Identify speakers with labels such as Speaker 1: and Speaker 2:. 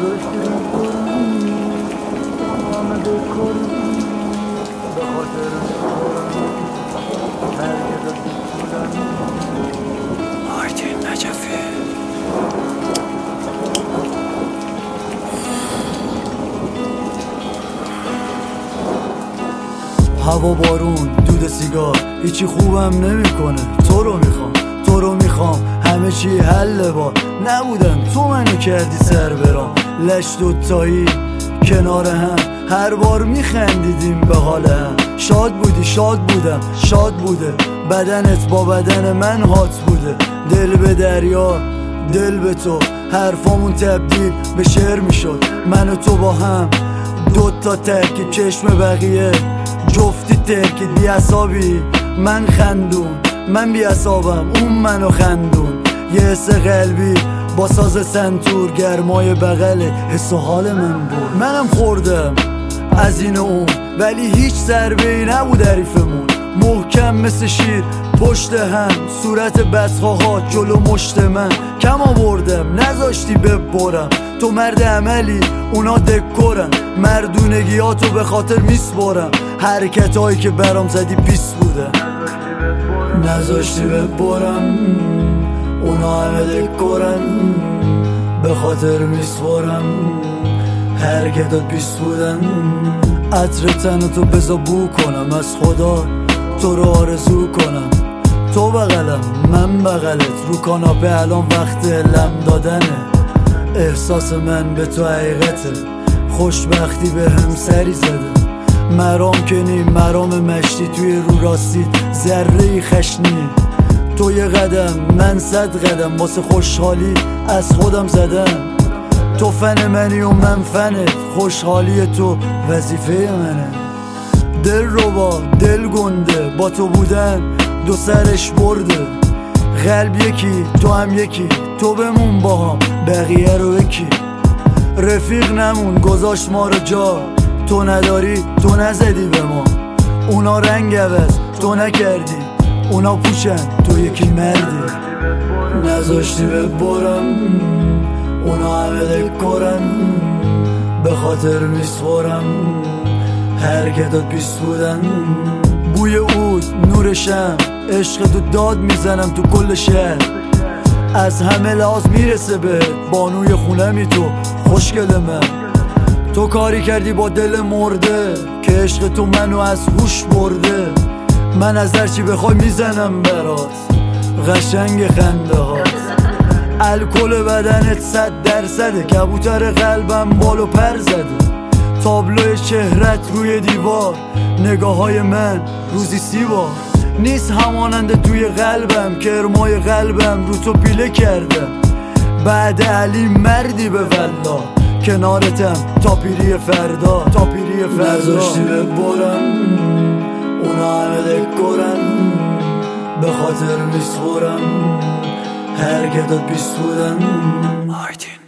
Speaker 1: آرتین نجفی.
Speaker 2: هوا بارون دود سیگار هیچی خوبم نمیکنه. تو رو میخوام همه چی حل با نبودم تو منو کردی سر برام. لش دوتایی کنار هم هر بار میخندیدیم به حال هم. شاد بودم شاد بوده بدنت با بدن من هات بوده. دل به دریا دل به تو حرفامون تبدیل به شعر میشد. من و تو با هم دوتا ترک چشم بقیه جفتی ترک بی عصابی. من خندون من بی عصابم اون منو خندون. یه حس قلبی با ساز سنتور گرمای بغل حس و حال من بود. منم خوردم از این اون ولی هیچ ضربه‌ای نبود حریفمون. محکم مثل شیر پشت هم صورت بدخواها جلو مشت من. کم آوردم نذاشتی ببرم. تو مرد عملی اونا دکورن. مردونگیاتو به خاطر میسپرم. حرکتایی که برام زدی بیس بوده. نذاشتی ببرم اونا همه دکورن. به خاطر میسپرم حرکتات بیس بودن. عطر تنو تو بزا بو کنم از خدا تو رو آرزو کنم. تو بغلم من بغلت رو کاناپه الان وقت لم دادنه. احساس من به تو حقیقته خوشبختی به هم سری زده. مرام کنی مرام مشتی توی رو راستید ذره خشنی. تو یه قدم من 100 قدم واسه خوشحالی از خودم زدم. تو فن منی و من فنت خوشحالی تو وظیفه منه. دل ربا دل گنده با تو بودن دو سرش برده. قلب یکی تو هم یکی تو بمون با هم بقیه رو یکی. رفیق نمون گذاشت ما رو جا. تو نداری تو نزدی به ما. اونا رنگ عوض تو نکردی. اونا پوشن تو یکی مردی. نذاشتی ببرم اونا همه دکورن. به خاطر میسپرم حرکتات بیست بودن. بوی عود نور شم عشق تو داد میزنم تو کل شهر. از همه لحاظ میرسه به بانوی خونمی تو خوشگل من. تو کاری کردی با دل مرده که عشق تو منو از هوش برده. من از هرچی بخوای میزنم برات قشنگ خنده هات. الکل بدنت 100%. کبوتر قلبم بالو پر زده. تابلو چهرت روی دیوار نگاه های من روزی 30 بار. نیست همانند توی قلبم کرمای قلبم رو تو پیله کردم. بعد علی مردی به والله کنارتم تا پیری فردا نذاشتی ببرم اونا همه دکورن. به خاطر میسپرم حرکتات بیست بودن.
Speaker 1: آرتین